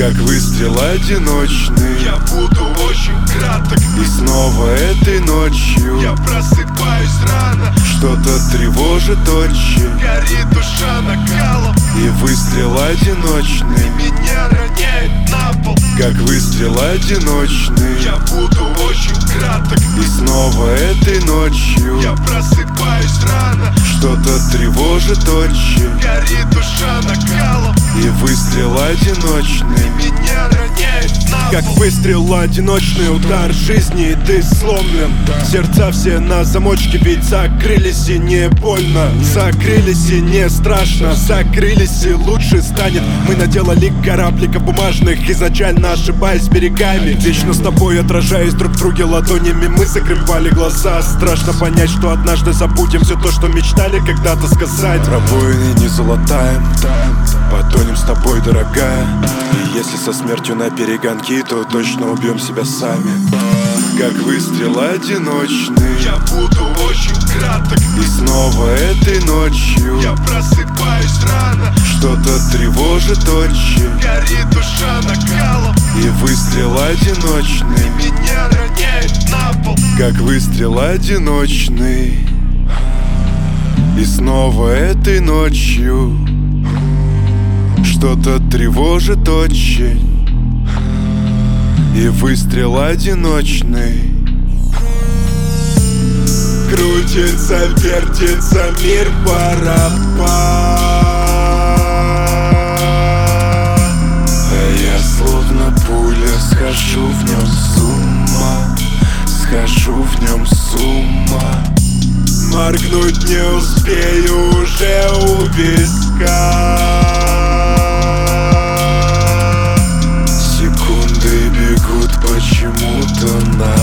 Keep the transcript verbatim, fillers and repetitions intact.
как выстрел одиночный. Я буду очень краток. И снова этой ночью Я просыпаюсь рано. что-то тревожит очень. Горит душа накалом. И выстрел одиночный Меня роняет на пол. как выстрел одиночный. Я буду очень краток. И снова этой ночью Я просыпаюсь рано. что-то тревожит очень. Горит душа накалом. И выстрел одиночный Меня роняет на пол. Как выстрел, одиночный удар жизни, и ты сломлен. Сердца все на замочке, ведь закрылись и не больно. Закрылись и не страшно, закрылись и лучше станет. Мы наделали корабликов бумажных, изначально ошибаясь берегами. Вечно с тобой отражаясь друг в друге ладонями, мы закрывали глаза. Страшно понять, что однажды забудем все то, что мечтали когда-то сказать. Пробоины не залатаем, потонем с тобой, дорогая. И если со смертью на перегонки, то точно убьем себя сами. Как выстрел одиночный. Я буду очень краток. И снова этой ночью Я просыпаюсь рано. что-то тревожит очень. Горит душа накалом. И выстрел одиночный Меня роняет на пол. как выстрел одиночный. И снова этой ночью что-то тревожит очень. И выстрел одиночный. Крутится, вертится мир, барабан. А я словно пуля схожу в нем с ума. Схожу в нем с ума. Моргнуть не успею уже у виска. Секунды бегут почему-то на